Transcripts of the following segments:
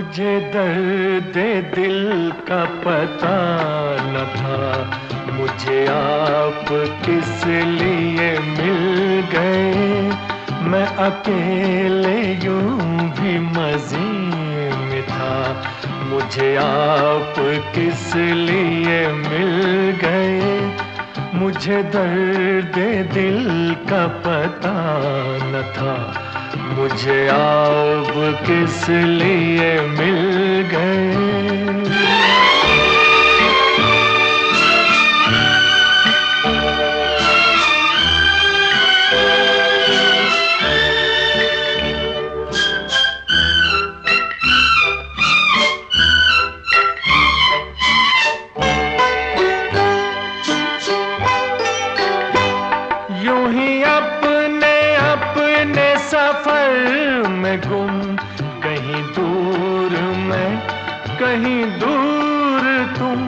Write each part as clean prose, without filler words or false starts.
मुझे दर्द दिल का पता न था, मुझे आप किस लिए मिल गए। मैं अकेले यूं भी मज़े में था, मुझे आप किस लिए मिल गए। मुझे दर्द दिल का पता न था, मुझे आप किस लिए मिल गए। यूं ही अपने अपने सफर में गुम, कहीं दूर मैं कहीं दूर तुम।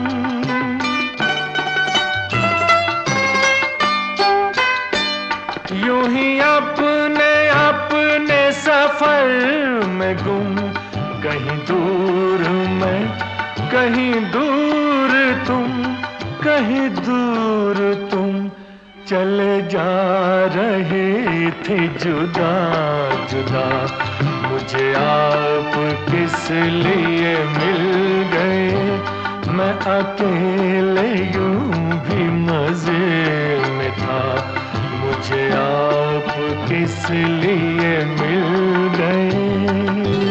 यूं ही अपने अपने सफर में गुम, कहीं दूर मैं कहीं दूर तुम, कहीं दूर तुम। चले जा रहे थे जुदा जुदा, मुझे आप किस लिए मिल गए। मैं अकेले यूं भी मजे में था, मुझे आप किस लिए मिल गए।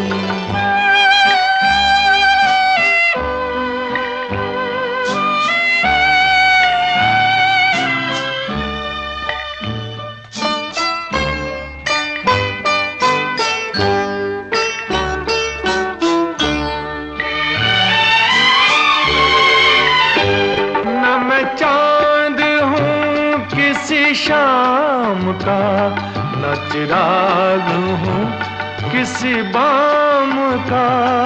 मैं चांद हूँ किसी शाम का, न चिराग हूँ किसी बाम का।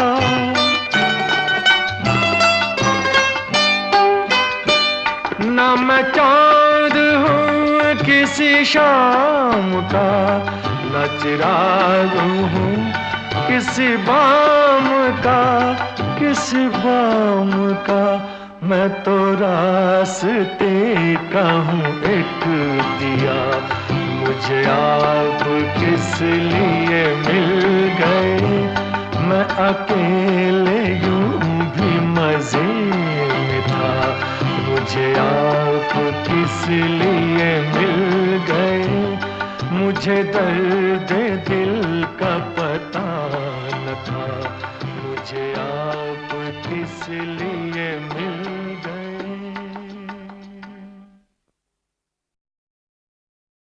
न मैं चांद हूँ किसी शाम का, न चिराग हूँ किसी बाम का, किसी बाम का। मैं तो रास्ते का हूँ एक दिया, मुझे आप किस लिए मिल गए। मैं अकेले यूं भी मजे में था, मुझे आप किस लिए मिल गए। मुझे दर्द दिल का पता न था, मुझे आप किस लिए मिल